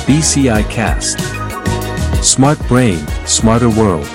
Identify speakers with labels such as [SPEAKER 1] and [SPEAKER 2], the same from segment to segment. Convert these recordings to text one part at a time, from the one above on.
[SPEAKER 1] BCI Cast. Smart Brain, Smarter World.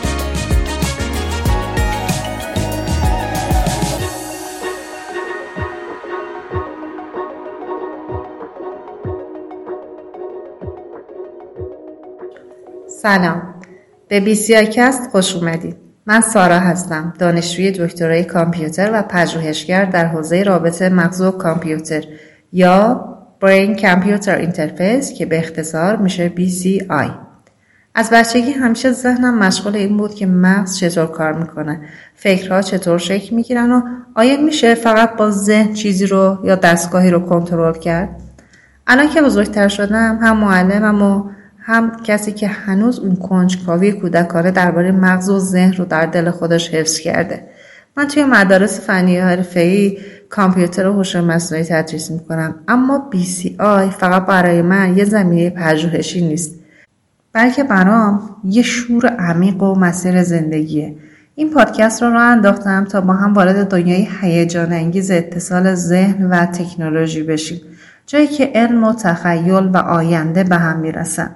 [SPEAKER 2] سلام، به BCI Cast خوش اومدید. من سارا هستم، دانشجوی دکترای کامپیوتر و پژوهشگر در حوزه رابطه مغز و کامپیوتر یا Brain Computer Interface که به اختصار میشه BCI. از بچگی همیشه ذهنم مشغول این بود که مغز چطور کار میکنه، فکرها چطور شکل میگیرن و آیا میشه فقط با ذهن چیزی رو یا دستگاهی رو کنترل کرد؟ الان که بزرگتر شدم، هم معلمم و هم کسی که هنوز اون کنجکاوی کودکانه درباره مغز و ذهن رو در دل خودش حفظ کرده. من توی مدارس فنی حرفه‌ای کامپیوتر و هوش مصنوعی تدریس میکنم، اما BCI فقط برای من یه زمینه پژوهشی نیست، بلکه برام یه شور عمیق و مسیر زندگیه. این پادکست رو راه انداختم تا با هم وارد دنیای هیجان انگیز اتصال ذهن و تکنولوژی بشیم، جایی که علم و تخیل و آینده به هم میرسن.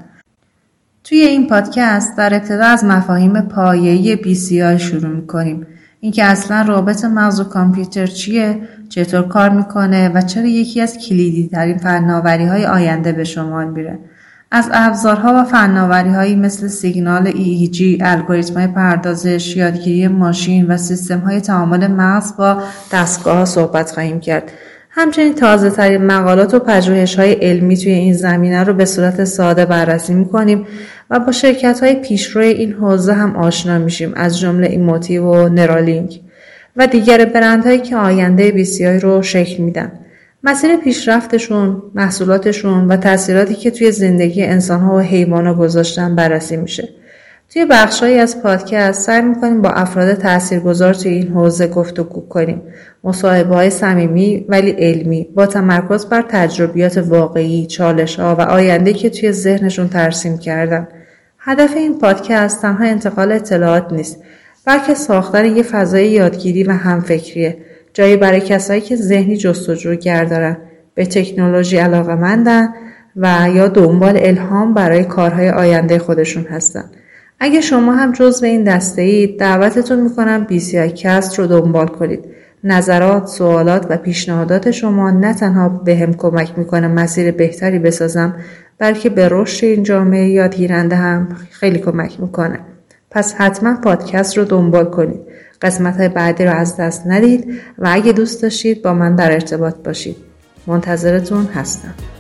[SPEAKER 2] توی این پادکست در ابتدا از مفاهیم پایه‌ای BCI شروع میکنیم. اینکه اصلا رابطه مغز و کامپیوتر چیه، چطور کار میکنه و چرا یکی از کلیدی ترین فناوری‌های آینده به شمار میره. از ابزارها و فناوری‌هایی مثل سیگنال EEG، الگوریتم‌های پردازش، یادگیری ماشین و سیستم‌های تعامل مغز با دستگاه‌ها صحبت خواهیم کرد. همچنین تازه‌ترین مقالات و پژوهش‌های علمی توی این زمینه رو به صورت ساده بررسی می‌کنیم و با شرکت‌های پیشرو این حوزه هم آشنا میشیم، از جمله ایموتیو و نرالینک و دیگر برندهایی که آینده BCI رو شکل میدن. مسیر پیشرفتشون، محصولاتشون و تأثیراتی که توی زندگی انسان‌ها و حیوانات گذاشتن بررسی میشه. توی بخشایی از پادکست سعی می‌کنیم با افراد تاثیرگذار توی این حوزه گفتگو کنیم. مصاحبه‌های صمیمی ولی علمی با تمرکز بر تجربیات واقعی، چالش‌ها و آینده‌ای که توی ذهنشون ترسیم کردن. هدف این پادکست تنها انتقال اطلاعات نیست، بلکه ساختن یه فضای یادگیری و همفکریه، جایی برای کسایی که ذهنی جستجوگر دارن، به تکنولوژی علاقه‌مندن و یا دنبال الهام برای کارهای آینده خودشون هستن. اگه شما هم جزو این دسته اید، دعوتتون میکنم BCI Cast رو دنبال کنید. نظرات، سوالات و پیشنهادات شما نه تنها بهم کمک میکنه مسیر بهتری بسازم، بلکه به رشد این جامعه یادگیرنده هم خیلی کمک میکنه. پس حتما پادکست رو دنبال کنید. قسمت‌های بعدی رو از دست ندید و اگه دوست داشتید با من در ارتباط باشید. منتظرتون هستم.